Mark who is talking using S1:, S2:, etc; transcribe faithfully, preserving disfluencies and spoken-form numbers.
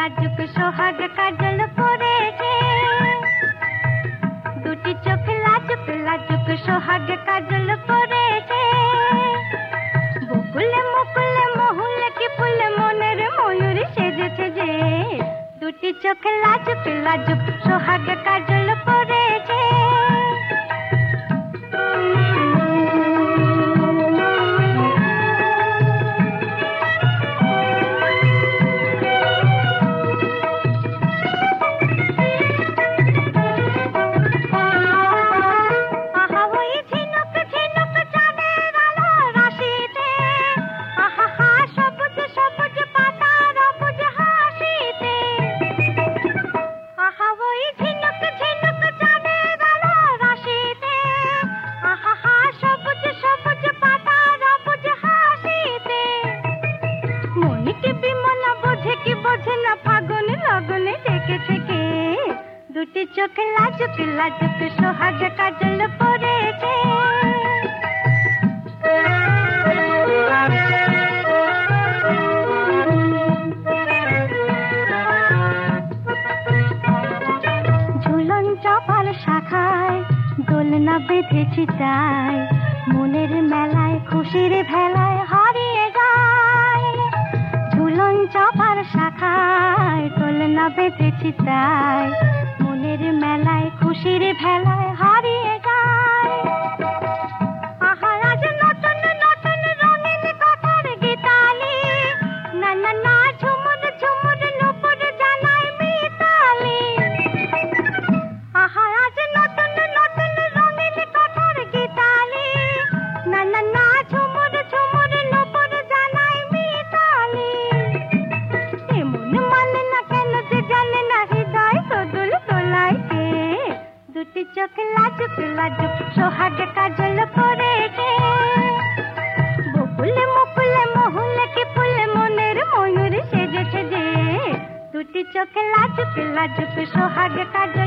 S1: লাজুক সোহাগ কাজল পরেছে, দুটি চোখ লাজুক লাজুক সোহাগ কাজল পরেছে, বকুলে মুকুলে মহুলে কি ফুল মনের ময়ূর সেজেছে যে, দুটি চোখ লাজুক লাজুক সোহাগ কাজল পরেছে। দুটি চোখ লাজুক লাজুক সোহাগ কাজল পরেছে। ঝুলন চাপার শাখায় দোলনা বেঁধেছি তাই, মনের মেলায় খুশির ভেলায় হারিয়ে যায়। ঝুলন চাপার শাখায় দোলনা বেঁধেছি তাই, মনের মেলায় খুশির ভেলায় হারিয়ে যায়। আহা আজ নতুন নতুন রঙিন কথার গীতালি, না না না ঝুমুর ঝুমুর নুপুর জানায় মিতালি। আহা আজ নতুন নতুন রঙিন কথার গীতালি, না না না ঝুমুর ঝুমুর নুপুর জানায় মিতালি। এমন মানে না কেন যে জানে না হৃদয় সদুল তোলায় কে, দুটি চোখ লাজুক লাজুক সোহাগ কাজল পরেছে, বকুলে মুকুলে মহুলে কি ফুল মনের ময়ূর সেজেছে যে, দুটি চোখ লাজুক লাজুক সোহাগ কাজল